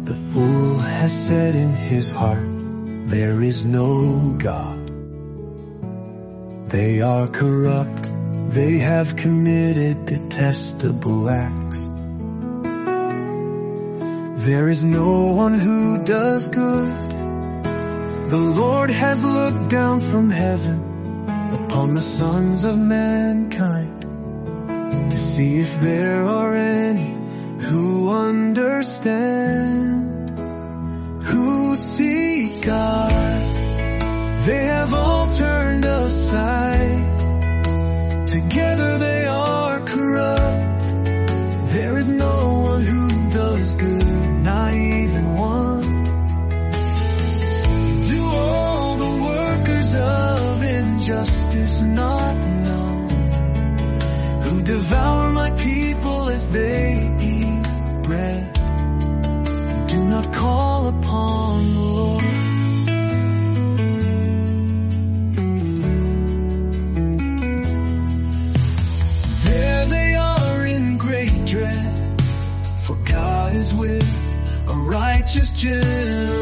The fool has said in his heart, there is no God. They are corrupt, they have committed detestable acts. There is no one who does good. The Lord has looked down from heaven upon the sons of mankind to see if there are any who understand, who seek God. They have all turned aside. Together they are corrupt. There is no one who does good, not even one. Do all the workers of injustice not know, who devour my people as they eat bread, do not call upon the Lord? There they are in great dread, for God is with a righteous generation.